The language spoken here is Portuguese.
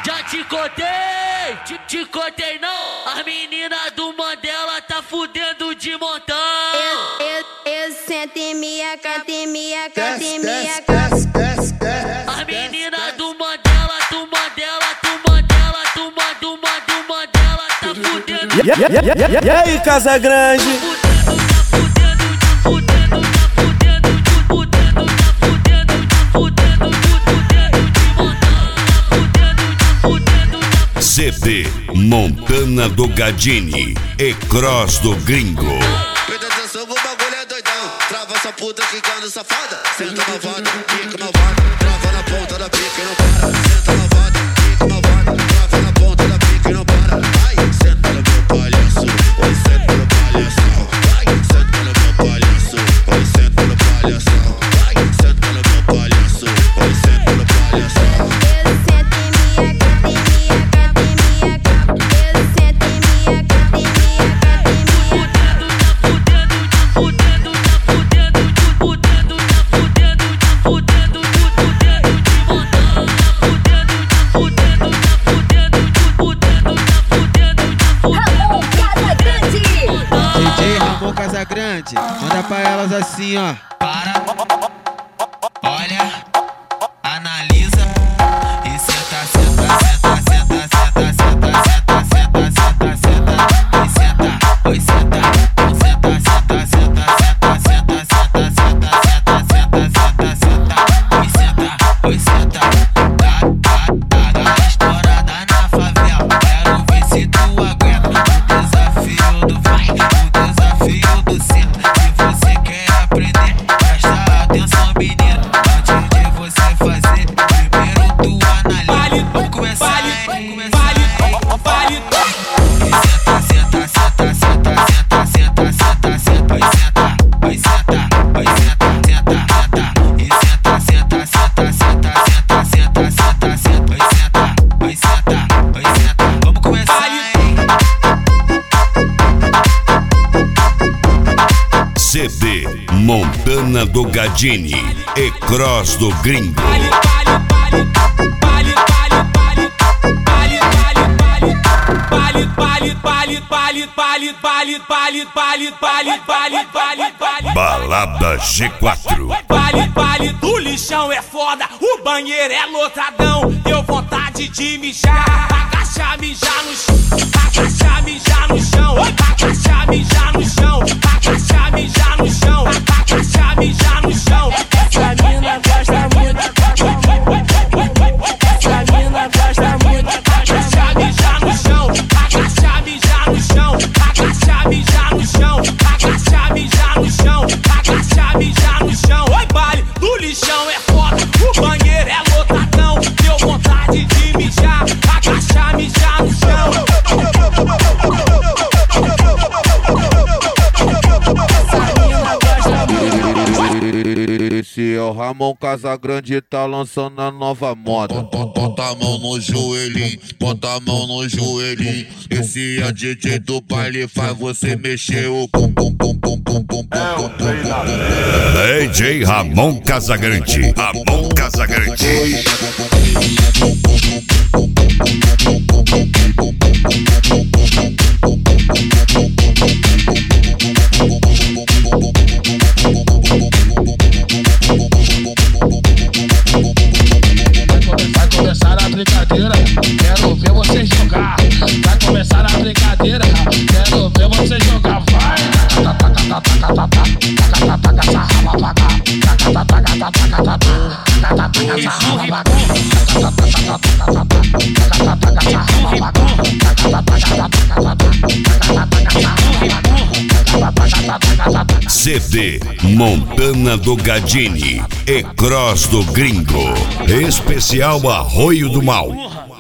Já te contei, te contei não. As meninas do Mandela tá fudendo de montão. Eu sento em minha canta, em minha canta, em minha As meninas do Mandela, tá fudendo. E aí, Casa Grande? CD Montana do Gadini e Cross do Gringo. Presta atenção, o bagulho é doidão. Trava essa puta quicando safada. Senta malvada, fica malvada. Trava na ponta da pica e não para. Senta malvada, fica malvada. Trava na ponta da pica e não para. Ai, senta no meu palhaço. Oi, senta no palhação. Ai, senta no meu palhaço. Oi, senta no palhação. Ai, senta no meu palhaço. Oi, senta no palhação. Casa Grande, manda pra elas assim, ó. Para, olha, analisa e senta, senta, senta, senta, senta, senta, senta, senta, senta, senta, e senta, oi senta, senta, senta, senta, senta, senta, senta, senta, senta, senta, senta, senta, e senta, oi senta. Tá estourada na favela, quero ver se tu aguenta o desafio do vai, o desafio do senta. Se você quer aprender, presta atenção, menino. Antes de você fazer, primeiro tu analisa. Vamos começar, senta, senta, senta, senta, senta, senta, senta, senta, e senta, vai senta, vai senta, senta, senta, e senta, senta, senta, senta, senta, senta, senta, senta, e senta, vai senta, vai senta. Vamos começar, CD Montana do Gadini e Cross do Gringo. Balada G4. Vale do lixão é foda, o banheiro é lotadão. Deu vontade de mijar, agachar, mijar no chão, agachar, mijar no chão, agachar, mijar no chão, agachar, mijar no chão, agachar, mijar no chão. Essa mina gosta muito, essa mina gosta muito, agachar, mijar no chão, agachar, mijar no chão, agachar, mijar no chão, agachar, mijar no chão, agachar, mijar no chão. Oi, baile do lixão é foda, o banheiro é lotadão. Deu vontade de mijar, agachar, mijar no chão. Esse é o Ramon Casa Grande, tá lançando a nova moda. Bota a mão no joelhinho, bota a mão no joelhinho. Esse é DJ do baile, faz você mexer o pum pum pum pum pum pum pum pum. DJ Ramon Casagrande. Ramon Casagrande. Vai começar a brincadeira, quero ver você jogar. Vai começar a brincadeira, quero ver você jogar. Vai! CD Montana do Gadini e Cross do Gringo. Especial Arroio do Mal.